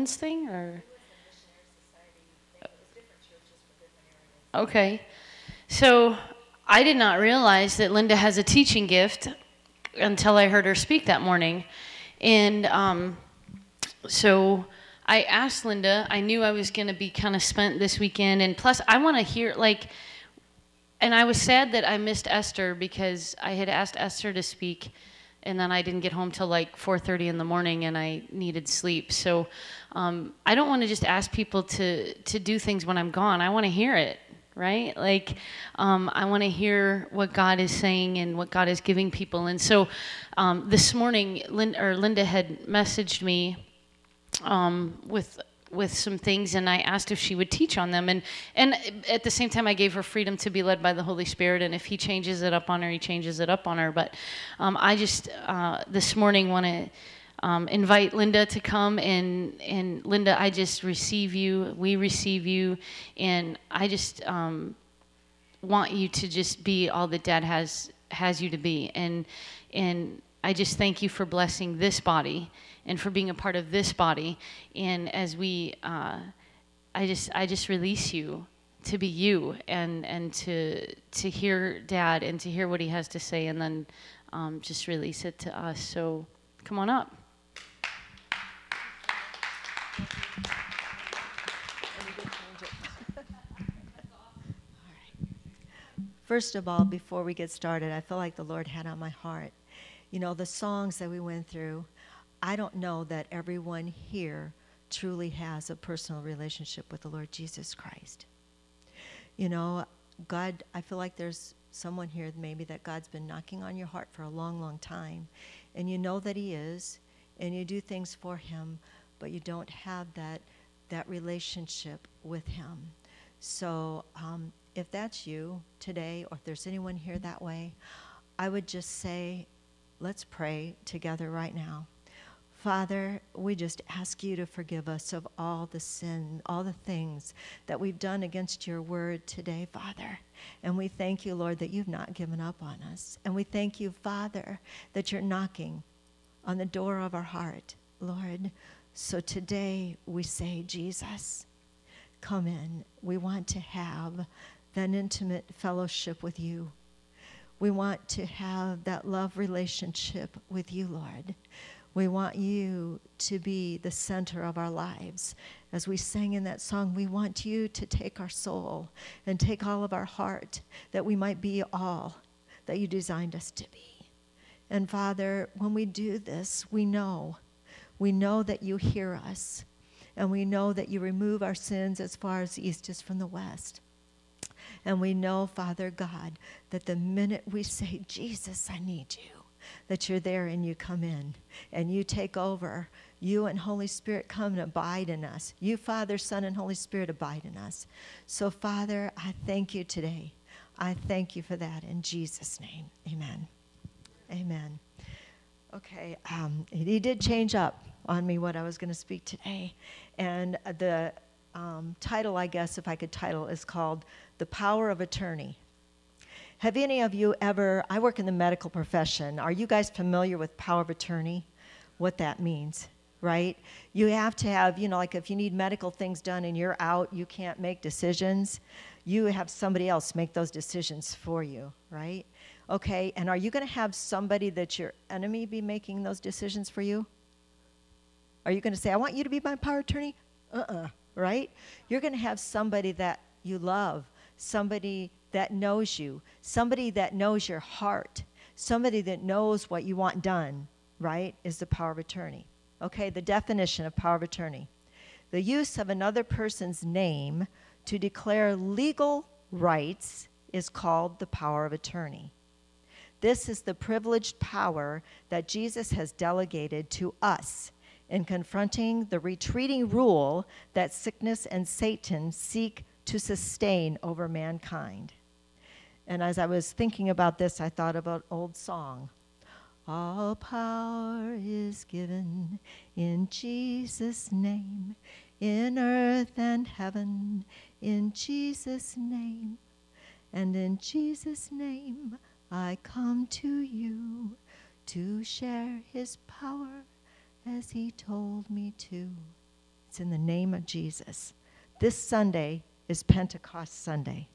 women's thing, or? Okay. So I did not realize that Linda has a teaching gift until I heard her speak that morning. And so I asked Linda, I knew I was going to be kind of spent this weekend. And plus, I want to hear, like, and I was sad that I missed Esther because I had asked Esther to speak. And then I didn't get home till like 4:30 in the morning, and I needed sleep. So I don't want to just ask people to do things when I'm gone. I want to hear it, right? Like I want to hear what God is saying and what God is giving people. And so this morning, Linda had messaged me with some things, and I asked if she would teach on them. And at the same time, I gave her freedom to be led by the Holy Spirit, and if he changes it up on her, he changes it up on her. But I just this morning want to invite Linda to come, and Linda, I just receive you. We receive you, and I just want you to just be all that Dad has you to be. And I just thank you for blessing this body and for being a part of this body. And as we, I just release you to be you, and to hear Dad and to hear what he has to say, and then just release it to us. So come on up. First of all, before we get started, I feel like the Lord had on my heart, you know, the songs that we went through. I don't know that everyone here truly has a personal relationship with the Lord Jesus Christ. You know, God, I feel like there's someone here maybe that God's been knocking on your heart for a long, long time, and you know that he is, and you do things for him, but you don't have that relationship with him. So if that's you today, or if there's anyone here that way, I would just say, let's pray together right now. Father, we just ask you to forgive us of all the sin, all the things that we've done against your word today, Father. And we thank you, Lord, that you've not given up on us. And we thank you, Father, that you're knocking on the door of our heart, Lord. So today we say, Jesus, come in. We want to have that intimate fellowship with you. We want to have that love relationship with you, Lord. We want you to be the center of our lives. As we sang in that song, we want you to take our soul and take all of our heart, that we might be all that you designed us to be. And Father, when we do this, we know that you hear us, and we know that you remove our sins as far as the east is from the west. And we know, Father God, that the minute we say, Jesus, I need you, that you're there and you come in and you take over. You and Holy Spirit come and abide in us. You, Father, Son, and Holy Spirit abide in us. So, Father, I thank you today. I thank you for that in Jesus' name. Amen. Amen. Okay, he did change up on me what I was going to speak today. And the title, I guess, if I could title, is called The Power of Attorney. Have any of you ever, I work in the medical profession, are you guys familiar with power of attorney? What that means, right? You have to have, you know, like if you need medical things done and you're out, you can't make decisions, you have somebody else make those decisions for you, right? Okay, and are you going to have somebody that's your enemy be making those decisions for you? Are you going to say, I want you to be my power of attorney? Right? You're going to have somebody that you love, somebody that knows you, somebody that knows your heart, somebody that knows what you want done, right, is the power of attorney. Okay, the definition of power of attorney. The use of another person's name to declare legal rights is called the power of attorney. This is the privileged power that Jesus has delegated to us in confronting the retreating rule that sickness and Satan seek to sustain over mankind. And as I was thinking about this, I thought about an old song. All power is given in Jesus' name, in earth and heaven, in Jesus' name. And in Jesus' name I come to you to share his power as he told me to. It's in the name of Jesus. This Sunday is Pentecost Sunday.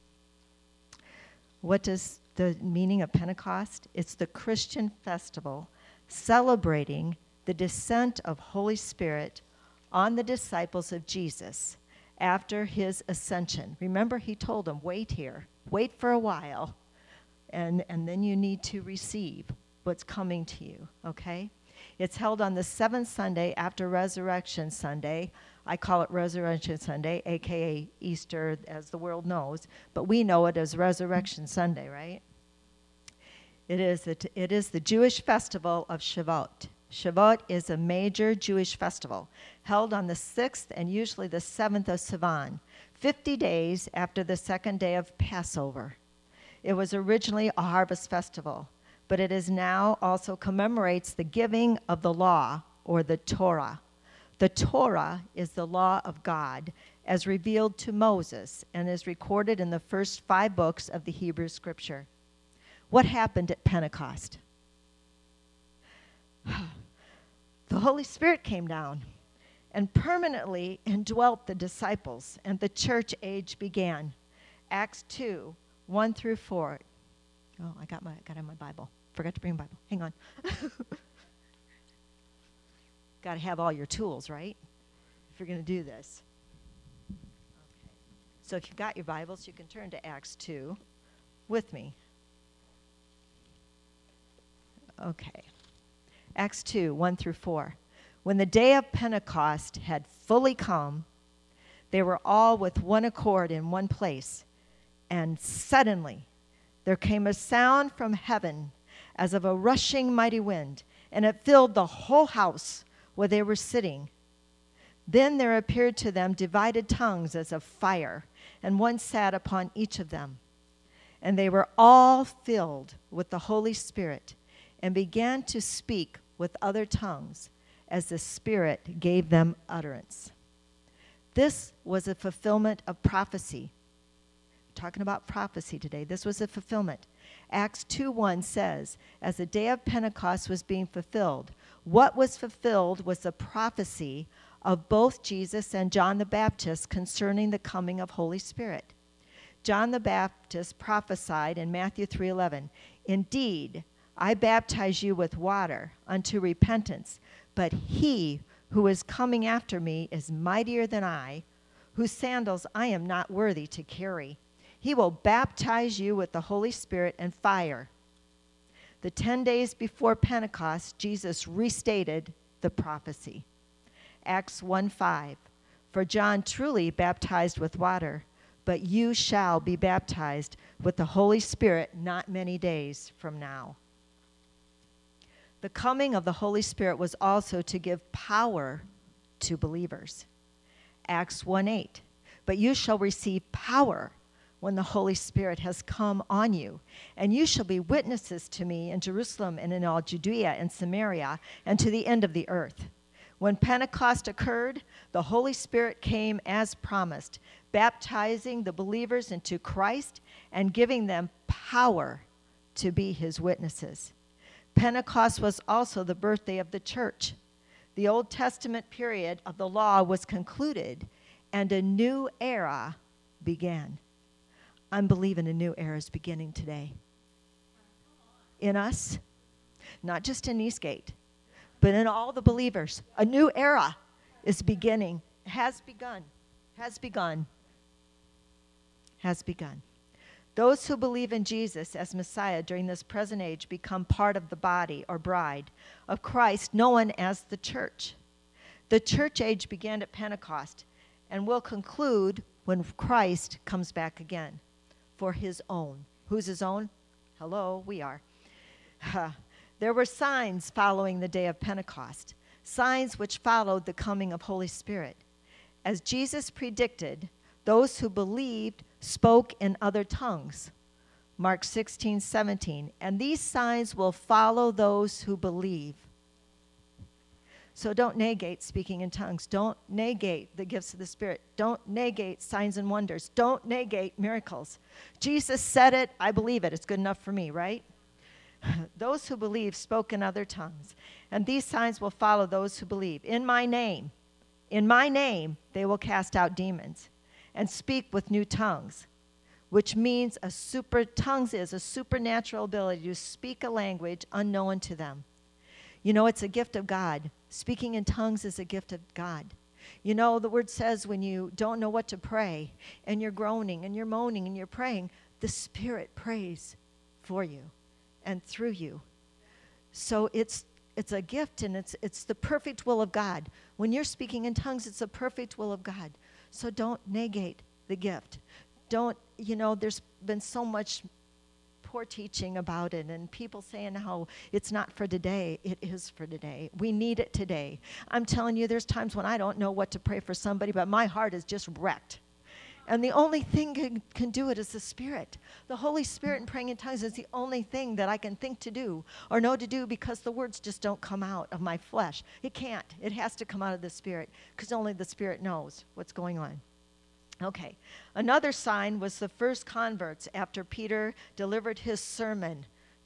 What does the meaning of Pentecost? It's the Christian festival celebrating the descent of Holy Spirit on the disciples of Jesus after his ascension. Remember, he told them, wait here, wait for a while, and then you need to receive what's coming to you, okay? It's held on the seventh Sunday after Resurrection Sunday. I call it Resurrection Sunday, a.k.a. Easter, as the world knows, but we know it as Resurrection Sunday, right? It is the Jewish festival of Shavuot. Shavuot is a major Jewish festival held on the 6th and usually the 7th of Sivan, 50 days after the second day of Passover. It was originally a harvest festival, but it is now also commemorates the giving of the law, or the Torah. The Torah is the law of God as revealed to Moses and is recorded in the first 5 books of the Hebrew Scripture. What happened at Pentecost? The Holy Spirit came down and permanently indwelt the disciples, and the church age began. Acts 2, 1 through 4. Oh, I got my Bible. Forgot to bring my Bible. Hang on. Got to have all your tools, right? If you're going to do this. Okay. So if you've got your Bibles, you can turn to Acts 2 with me. Okay. Acts 2, 1 through 4. When the day of Pentecost had fully come, they were all with one accord in one place. And suddenly there came a sound from heaven as of a rushing mighty wind, and it filled the whole house where they were sitting. Then there appeared to them divided tongues as of fire, and one sat upon each of them. And they were all filled with the Holy Spirit, and began to speak with other tongues as the Spirit gave them utterance. This was a fulfillment of prophecy. We're talking about prophecy today. This was a fulfillment. Acts 2:1 says, as the day of Pentecost was being fulfilled, what was fulfilled was the prophecy of both Jesus and John the Baptist concerning the coming of Holy Spirit. John the Baptist prophesied in Matthew 3:11, indeed, I baptize you with water unto repentance, but he who is coming after me is mightier than I, whose sandals I am not worthy to carry. He will baptize you with the Holy Spirit and fire. The 10 days before Pentecost, Jesus restated the prophecy. Acts 1:5, for John truly baptized with water, but you shall be baptized with the Holy Spirit not many days from now. The coming of the Holy Spirit was also to give power to believers. Acts 1:8, but you shall receive power when the Holy Spirit has come on you, and you shall be witnesses to me in Jerusalem and in all Judea and Samaria and to the end of the earth. When Pentecost occurred, the Holy Spirit came as promised, baptizing the believers into Christ and giving them power to be his witnesses. Pentecost was also the birthday of the church. The Old Testament period of the law was concluded, and a new era began. I'm believing a new era is beginning today. In us, not just in Eastgate, but in all the believers. A new era is beginning, has begun. Those who believe in Jesus as Messiah during this present age become part of the body or bride of Christ, known as the church. The church age began at Pentecost and will conclude when Christ comes back again for his own. Who's his own? Hello, we are. There were signs following the day of Pentecost, signs which followed the coming of Holy Spirit. As Jesus predicted, those who believed spoke in other tongues. Mark 16:17, and these signs will follow those who believe. So don't negate speaking in tongues. Don't negate the gifts of the Spirit. Don't negate signs and wonders. Don't negate miracles. Jesus said it, I believe it. It's good enough for me, right? Those who believe spoke in other tongues. And these signs will follow those who believe. In my name, In my name, they will cast out demons and speak with new tongues, which means tongues is a supernatural ability to speak a language unknown to them. You know, it's a gift of God. Speaking in tongues is a gift of God. You know, the word says when you don't know what to pray and you're groaning and you're moaning and you're praying, the Spirit prays for you and through you. So it's a gift, and it's the perfect will of God. When you're speaking in tongues, it's the perfect will of God. So don't negate the gift. There's been so much poor teaching about it, and people saying how it's not for today. It is for today. We need it today. I'm telling you, there's times when I don't know what to pray for somebody, but my heart is just wrecked. And the only thing can do it is the Spirit. The Holy Spirit and praying in tongues is the only thing that I can think to do or know to do, because the words just don't come out of my flesh. It can't. It has to come out of the Spirit, because only the Spirit knows what's going on. Okay. Another sign was the first converts after Peter delivered his sermon.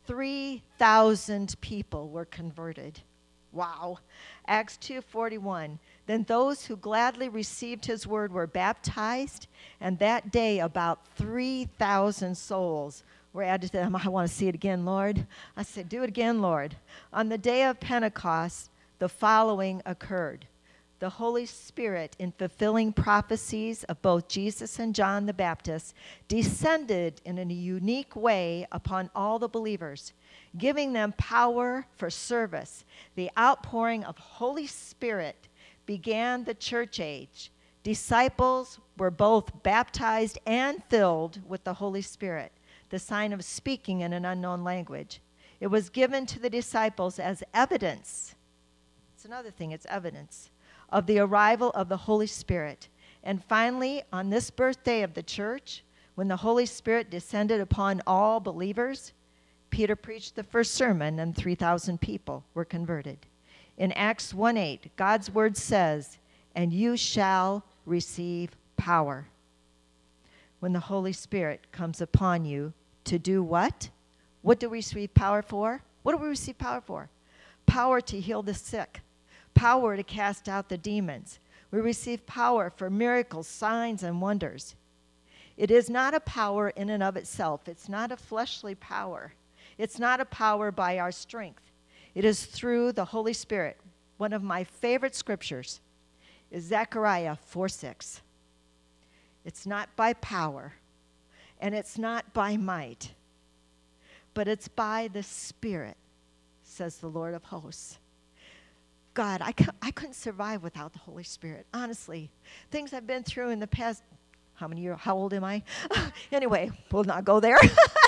3,000 people were converted. Wow. Acts 2:41. Then those who gladly received his word were baptized, and that day about 3,000 souls were added to them. I want to see it again, Lord. I said, do it again, Lord. On the day of Pentecost, the following occurred. The Holy Spirit, in fulfilling prophecies of both Jesus and John the Baptist, descended in a unique way upon all the believers, giving them power for service. The outpouring of Holy Spirit began the church age. Disciples were both baptized and filled with the Holy Spirit, the sign of speaking in an unknown language. It was given to the disciples as evidence. It's another thing, it's evidence of the arrival of the Holy Spirit. And finally, on this birthday of the church, when the Holy Spirit descended upon all believers, Peter preached the first sermon, and 3,000 people were converted. In Acts 1:8, God's word says, and you shall receive power when the Holy Spirit comes upon you to do what? What do we receive power for? What do we receive power for? Power to heal the sick. Power to cast out the demons. We receive power for miracles, signs, and wonders. It is not a power in and of itself. It's not a fleshly power. It's not a power by our strength. It is through the Holy Spirit. One of my favorite scriptures is Zechariah 4:6. It's not by power, and it's not by might, but it's by the Spirit, says the Lord of hosts. God, I couldn't survive without the Holy Spirit, honestly. Things I've been through in the past, how old am I? Anyway, we'll not go there.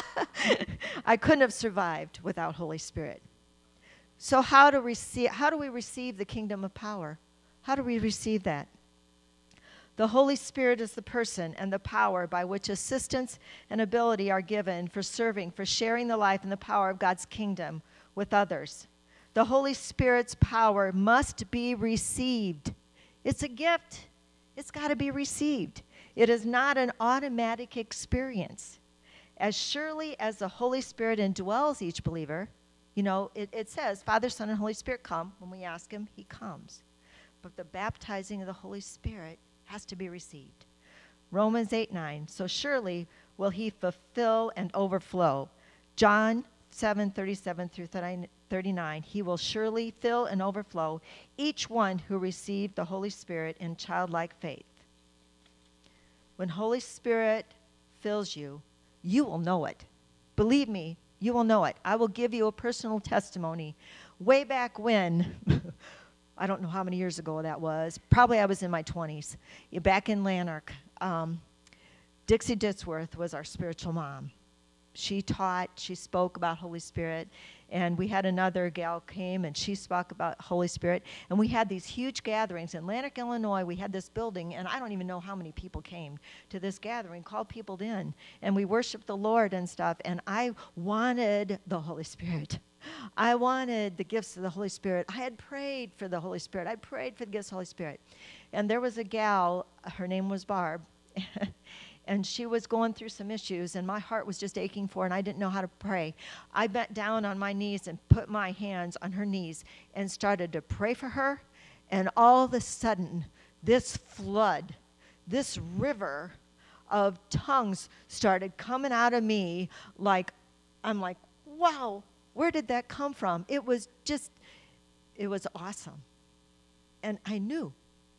I couldn't have survived without Holy Spirit. So how do we receive the kingdom of power? How do we receive that? The Holy Spirit is the person and the power by which assistance and ability are given for serving, for sharing the life and the power of God's kingdom with others. The Holy Spirit's power must be received. It's a gift. It's got to be received. It is not an automatic experience. As surely as the Holy Spirit indwells each believer, it says, Father, Son, and Holy Spirit come. When we ask him, he comes. But the baptizing of the Holy Spirit has to be received. Romans 8:9. So surely will he fulfill and overflow. John 7:37 through 39. He will surely fill and overflow each one who received the Holy Spirit in childlike faith. When Holy Spirit fills you, you will know it. Believe me, you will know it. I will give you a personal testimony. Way back when, I don't know how many years ago that was. Probably I was in my 20s. Back in Lanark, Dixie Ditsworth was our spiritual mom. She taught, she spoke about Holy Spirit, and we had another gal came and she spoke about Holy Spirit, and we had these huge gatherings in Lanark, Illinois. We had this building, and I don't even know how many people came to this gathering, called people in, and we worshiped the Lord and stuff, and I wanted the Holy Spirit. I wanted the gifts of the Holy Spirit. I had prayed for the Holy Spirit. I prayed for the gifts of the Holy Spirit. And there was a gal, her name was Barb, and she was going through some issues, and my heart was just aching for her, and I didn't know how to pray. I bent down on my knees and put my hands on her knees and started to pray for her, and all of a sudden, this flood, this river of tongues started coming out of me. I'm like, wow, where did that come from? It was awesome. And I knew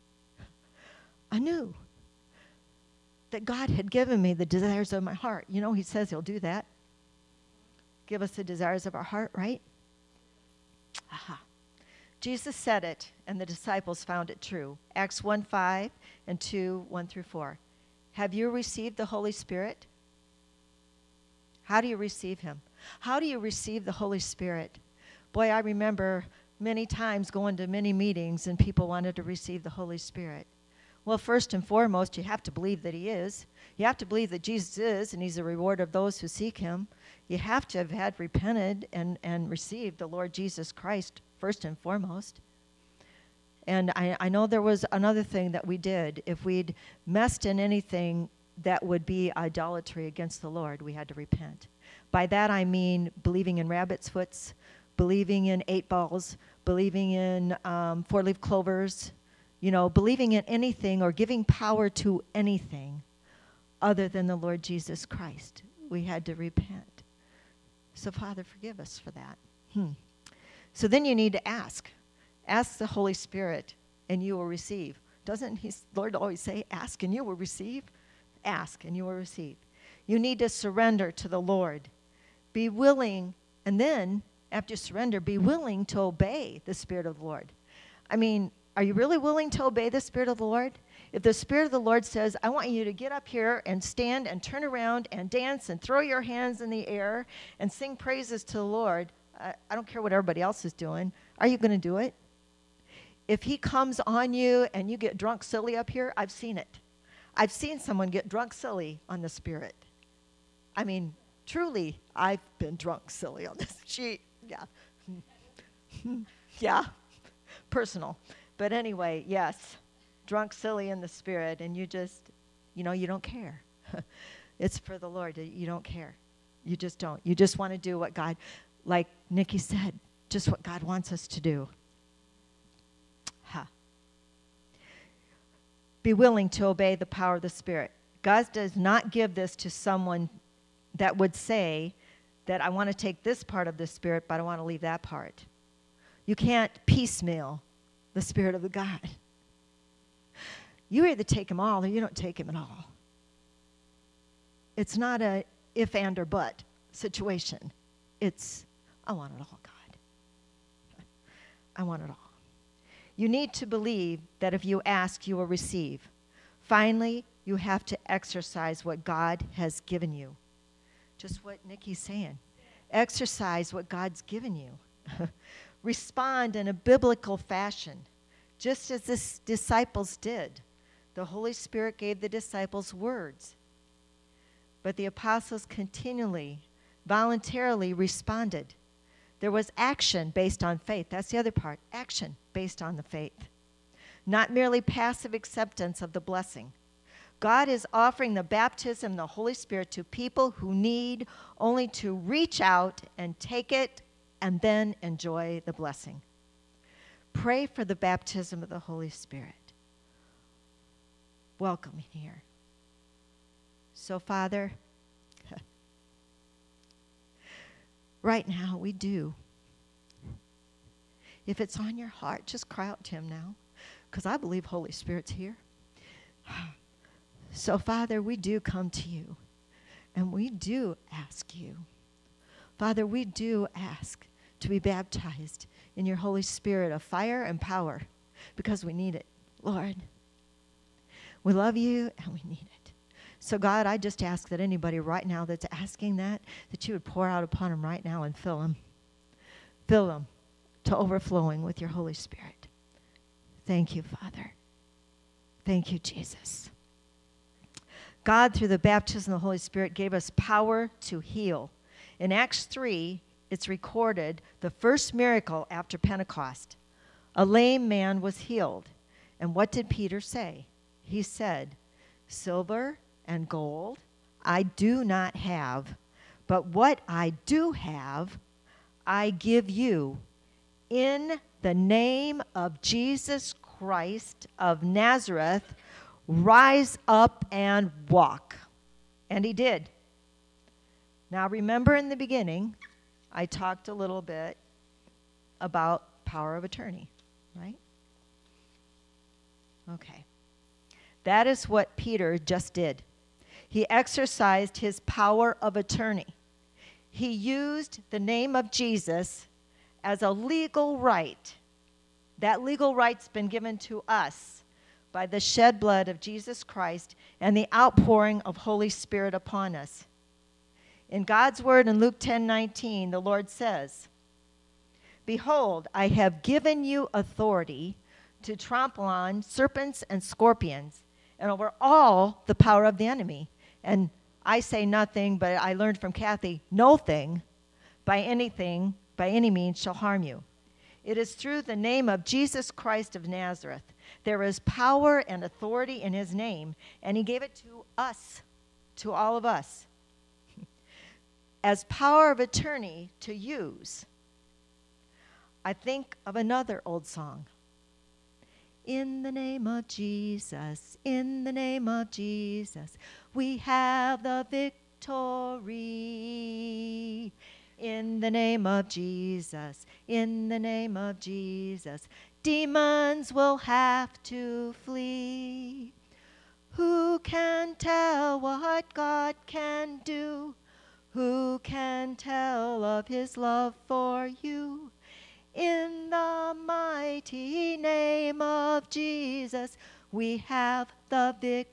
that God had given me the desires of my heart. You know, he says he'll do that. Give us the desires of our heart, right? Aha. Jesus said it, and the disciples found it true. Acts 1:5 and 2:1-4. Have you received the Holy Spirit? How do you receive him? How do you receive the Holy Spirit? Boy, I remember many times going to many meetings and people wanted to receive the Holy Spirit. Well, first and foremost, you have to believe that he is. You have to believe that Jesus is, and he's a reward of those who seek him. You have to have had repented and received the Lord Jesus Christ first and foremost. And I know there was another thing that we did. If we'd messed in anything that would be idolatry against the Lord, we had to repent. By that I mean believing in rabbit's foots, believing in 8 balls, believing in 4-leaf clovers, believing in anything or giving power to anything other than the Lord Jesus Christ. We had to repent. So, Father, forgive us for that. So then you need to ask. Ask the Holy Spirit, and you will receive. Doesn't the Lord always say, ask and you will receive? Ask and you will receive. You need to surrender to the Lord. Be willing, and then, after you surrender, be willing to obey the Spirit of the Lord. I mean, are you really willing to obey the Spirit of the Lord? If the Spirit of the Lord says, I want you to get up here and stand and turn around and dance and throw your hands in the air and sing praises to the Lord, I don't care what everybody else is doing, are you going to do it? If he comes on you and you get drunk silly up here, I've seen it. I've seen someone get drunk silly on the Spirit. I mean, truly, I've been drunk silly on this sheet. Yeah. Yeah. Personal. But anyway, yes. Drunk silly in the Spirit, and you just, you don't care. It's for the Lord. You don't care. You just don't. You just want to do what God, like Nikki said, just what God wants us to do. Be willing to obey the power of the Spirit. God does not give this to someone that would say that I want to take this part of the Spirit, but I want to leave that part. You can't piecemeal the Spirit of the God. You either take him all or you don't take him at all. It's not a if, and, or but situation. It's, I want it all, God. I want it all. You need to believe that if you ask, you will receive. Finally, you have to exercise what God has given you. Just what Nikki's saying. Exercise what God's given you. Respond in a biblical fashion, just as the disciples did. The Holy Spirit gave the disciples words, but the apostles continually, voluntarily responded. There was action based on faith. That's the other part. Action based on the faith. Not merely passive acceptance of the blessing. God is offering the baptism of the Holy Spirit to people who need only to reach out and take it and then enjoy the blessing. Pray for the baptism of the Holy Spirit. Welcome here. So, Father, right now we do. If it's on your heart, just cry out to him now, because I believe Holy Spirit's here. So, Father, we do come to you, and we do ask you. Father, we do ask to be baptized in your Holy Spirit of fire and power, because we need it, Lord. We love you, and we need it. So, God, I just ask that anybody right now that's asking that you would pour out upon them right now and fill them. Fill them to overflowing with your Holy Spirit. Thank you, Father. Thank you, Jesus. God, through the baptism of the Holy Spirit, gave us power to heal. In Acts 3, it's recorded the first miracle after Pentecost. A lame man was healed. And what did Peter say? He said, silver and gold I do not have, but what I do have, I give you. In the name of Jesus Christ of Nazareth, rise up and walk. And he did. Now remember, in the beginning, I talked a little bit about power of attorney, right? Okay. That is what Peter just did. He exercised his power of attorney. He used the name of Jesus as a legal right. That legal right's been given to us by the shed blood of Jesus Christ and the outpouring of Holy Spirit upon us. In God's word in Luke 10:19, the Lord says, "Behold, I have given you authority to trample on serpents and scorpions and over all the power of the enemy. And I say nothing, but I learned from Kathy, no thing by any means shall harm you." It is through the name of Jesus Christ of Nazareth. There is power and authority in his name, and he gave it to us, to all of us, as power of attorney to use. I think of another old song. In the name of Jesus, in the name of Jesus, we have the victory. In the name of Jesus, in the name of Jesus, demons will have to flee. Who can tell what God can do? Who can tell of his love for you? In the mighty name of Jesus, we have the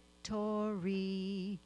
victory.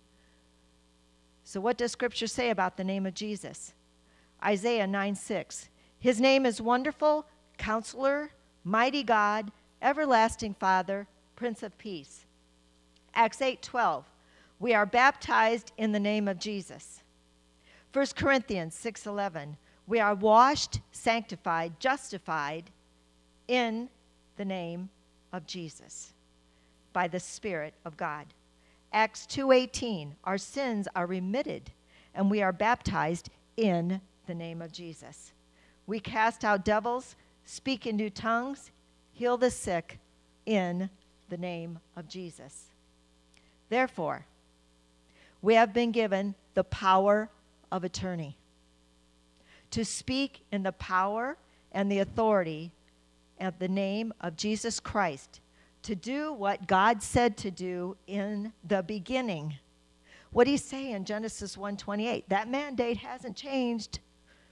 So what does Scripture say about the name of Jesus? Isaiah 9:6. His name is Wonderful, Counselor, Mighty God, Everlasting Father, Prince of Peace. Acts 8:12. We are baptized in the name of Jesus. 1 Corinthians 6:11. We are washed, sanctified, justified in the name of Jesus by the Spirit of God. Acts 2:18. Our sins are remitted, and we are baptized in the name of Jesus. We cast out devils, speak in new tongues, heal the sick in the name of Jesus. Therefore, we have been given the power of attorney to speak in the power and the authority of the name of Jesus Christ, to do what God said to do in the beginning. What did he say in Genesis 1:28? That mandate hasn't changed.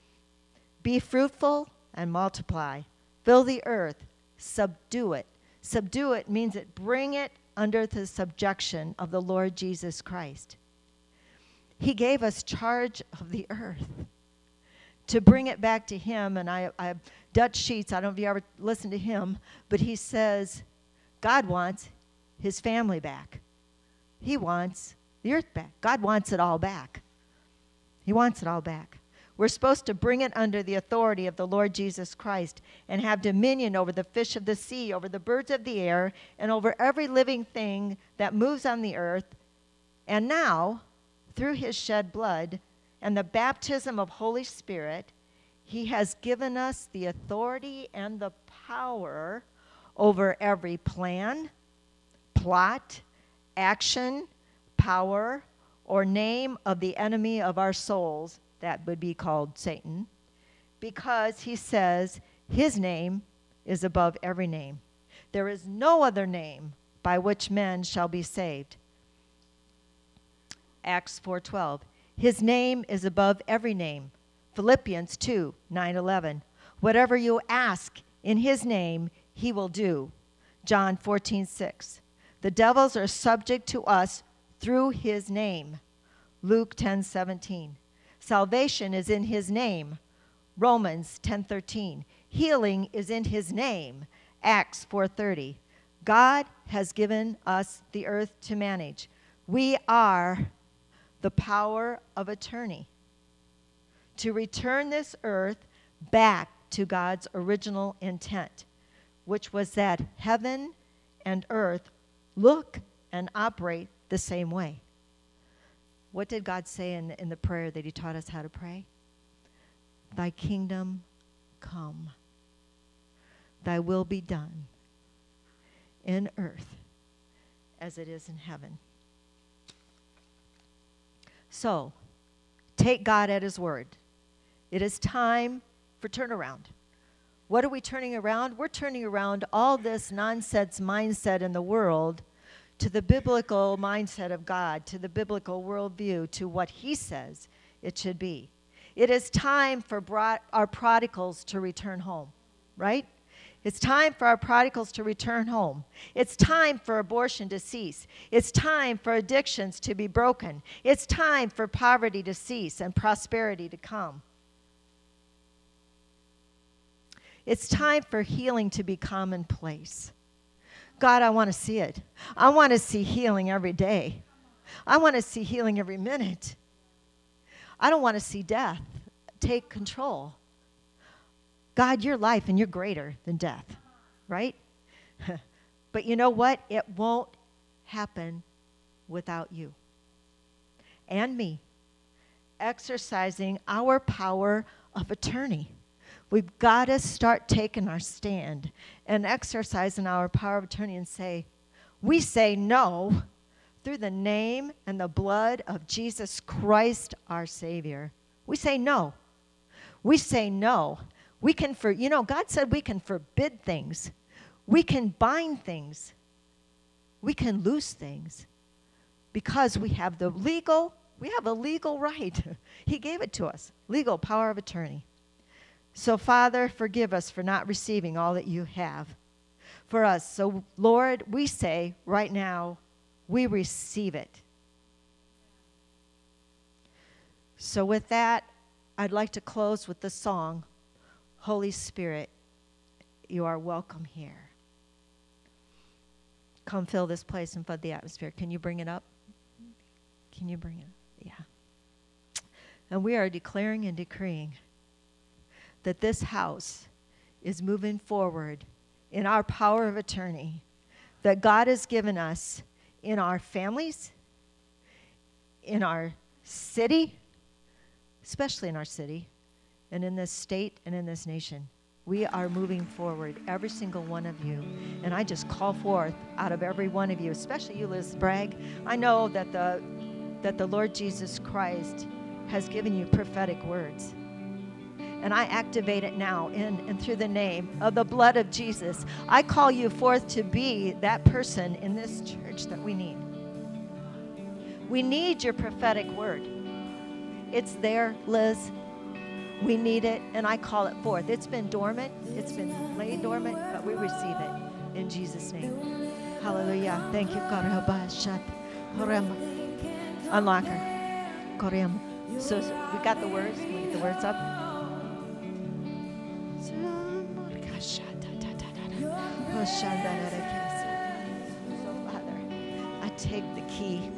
Be fruitful and multiply. Fill the earth. Subdue it. Subdue it means bring it under the subjection of the Lord Jesus Christ. He gave us charge of the earth to bring it back to him. And I have Dutch Sheets. I don't know if you ever listened to him, but he says God wants his family back. He wants the earth back. God wants it all back. He wants it all back. We're supposed to bring it under the authority of the Lord Jesus Christ and have dominion over the fish of the sea, over the birds of the air, and over every living thing that moves on the earth. And now, through his shed blood and the baptism of Holy Spirit, he has given us the authority and the power over every plan, plot, action, power, or name of the enemy of our souls. That would be called Satan, because he says his name is above every name. There is no other name by which men shall be saved. Acts 4:12. His name is above every name. Philippians 2:9-11. Whatever you ask in his name, he will do. John 14:6. The devils are subject to us through his name. Luke 10:17. Salvation is in his name. Romans 10:13. Healing is in his name. Acts 4:30. God has given us the earth to manage. We are the power of attorney to return this earth back to God's original intent, which was that heaven and earth look and operate the same way. What did God say in the prayer that he taught us how to pray? Thy kingdom come. Thy will be done in earth as it is in heaven. So, take God at his word. It is time for turnaround. What are we turning around? We're turning around all this nonsense mindset in the world to the biblical mindset of God, to the biblical worldview, to what he says it should be. It is time for our prodigals to return home, right? It's time for our prodigals to return home. It's time for abortion to cease. It's time for addictions to be broken. It's time for poverty to cease and prosperity to come. It's time for healing to be commonplace. God, I want to see it. I want to see healing every day. I want to see healing every minute. I don't want to see death take control. God, you're life and you're greater than death, right? But you know what? It won't happen without you and me exercising our power of attorney. We've got to start taking our stand and exercising our power of attorney and say, we say no through the name and the blood of Jesus Christ, our Savior. We say no. We say no. We can, God said we can forbid things. We can bind things. We can loose things because we have a legal right. He gave it to us, legal power of attorney. So, Father, forgive us for not receiving all that you have for us. So, Lord, we say right now, we receive it. So with that, I'd like to close with the song, Holy Spirit, you are welcome here. Come fill this place and flood the atmosphere. Can you bring it up? Can you bring it? Yeah. And we are declaring and decreeing that this house is moving forward in our power of attorney that God has given us in our families, in our city, especially in our city, and in this state and in this nation. We are moving forward, every single one of you. And I just call forth out of every one of you, especially you, Liz Bragg. I know that the Lord Jesus Christ has given you prophetic words. And I activate it now in and through the name of the blood of Jesus. I call you forth to be that person in this church that we need. We need your prophetic word. It's there, Liz. We need it, and I call it forth. It's been dormant. It's been laid dormant, but we receive it in Jesus' name. Hallelujah. Thank you, God. Unlock her. So we got the words. Can we get the words up? So, Father, I take the key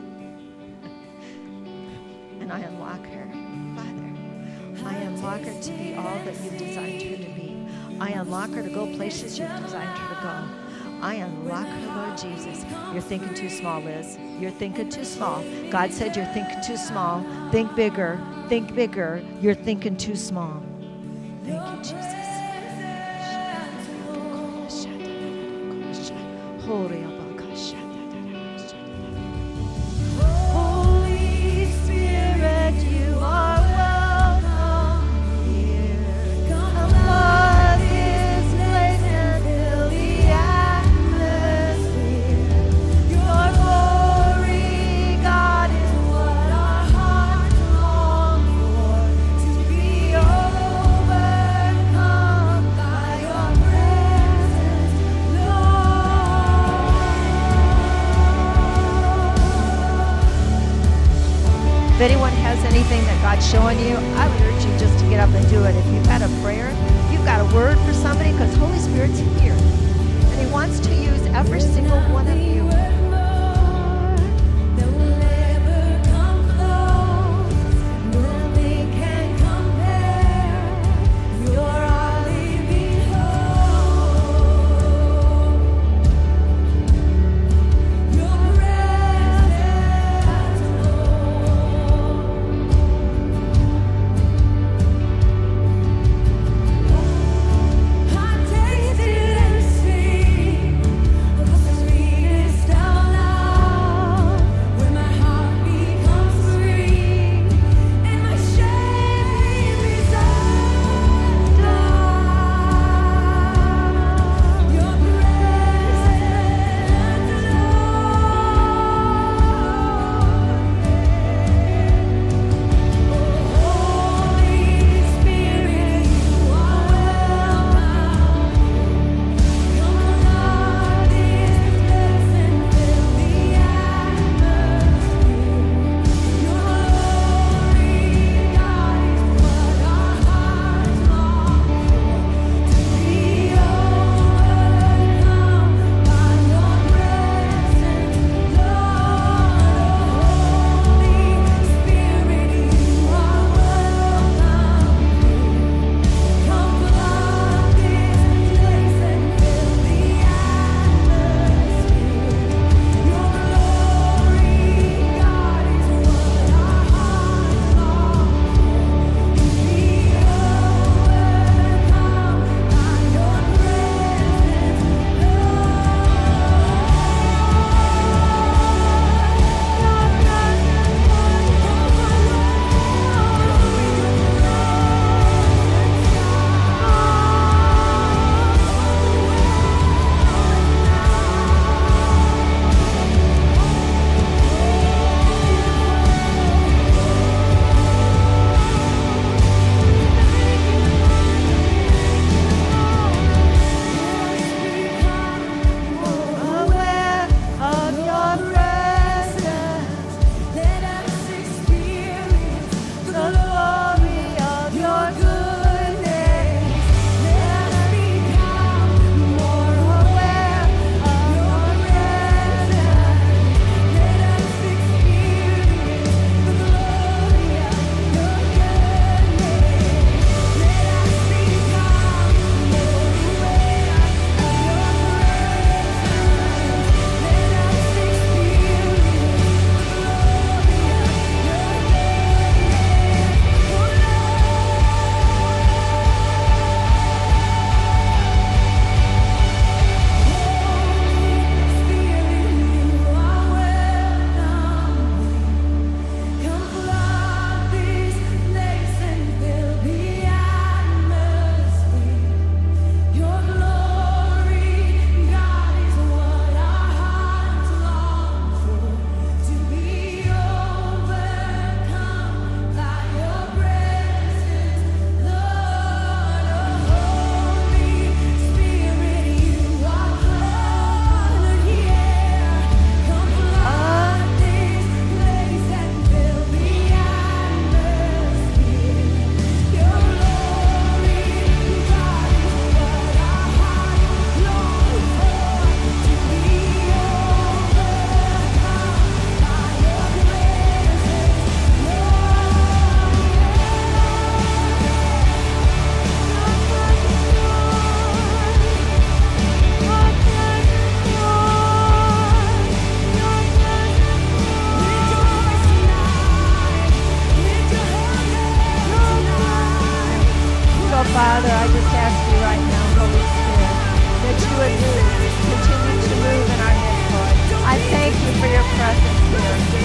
and I unlock her. Father, I unlock her to be all that you've designed her to be. I unlock her to go places you've designed her to go. I unlock her, Lord Jesus. You're thinking too small, Liz. You're thinking too small. God said you're thinking too small. Think bigger. Think bigger. You're thinking too small. Thank you, Jesus. Holy Spirit, you are welcome here. Come flood this place and fill the atmosphere. Your glory, God, is what our hearts long for. To be overcome by your presence, Lord. If anyone has anything that God's showing you, I would urge you just to get up and do it. If you've had a prayer, you've got a word for somebody, because Holy Spirit's here. And he wants to use every single one of you.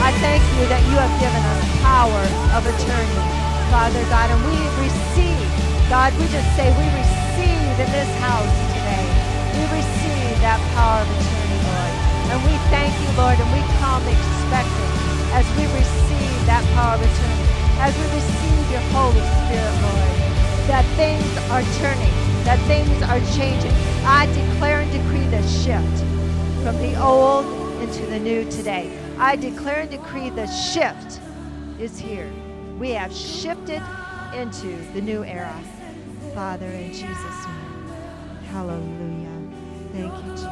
I thank you that you have given us power of attorney, Father God, and we receive, God, we just say we receive in this house today. We receive that power of attorney, Lord. And we thank you, Lord, and we come expecting as we receive that power of attorney, as we receive your Holy Spirit, Lord, that things are turning, that things are changing. I declare and decree the shift from the old into the new today. I declare and decree the shift is here. We have shifted into the new era. Father, in Jesus' name. Hallelujah. Thank you, Jesus.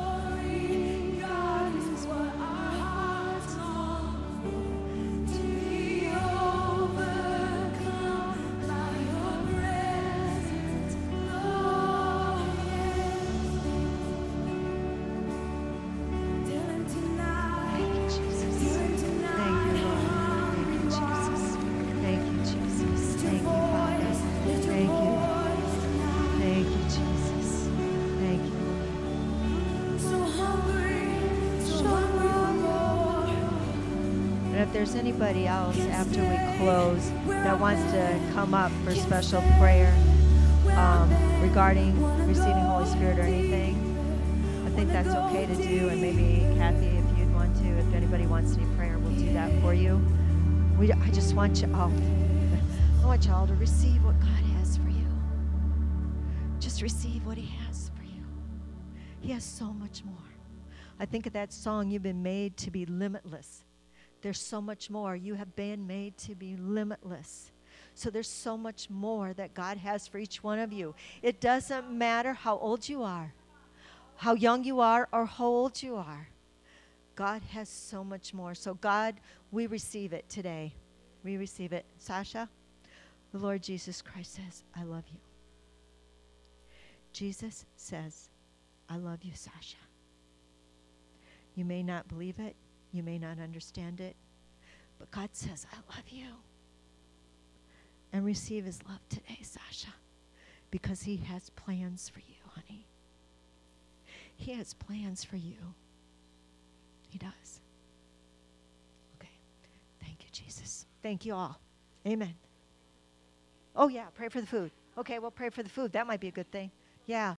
There's anybody else after we close that wants to come up for special prayer regarding receiving Holy Spirit or anything, I think that's okay to do. And maybe Kathy, if you'd want to, if anybody wants any prayer, we'll do that for you. I just want you all, I want you all to receive what God has for you. Just receive what He has for you. He has so much more. I think of that song, "You've been made to be limitless." There's so much more. You have been made to be limitless. So there's so much more that God has for each one of you. It doesn't matter how old you are, how young you are, or how old you are. God has so much more. So God, we receive it today. We receive it. Sasha, the Lord Jesus Christ says, I love you. Jesus says, I love you, Sasha. You may not believe it. You may not understand it, but God says, I love you. And receive His love today, Sasha, because He has plans for you, honey. He has plans for you. He does. Okay. Thank you, Jesus. Thank you all. Amen. Oh, yeah, pray for the food. Okay, we'll pray for the food. That might be a good thing. Yeah.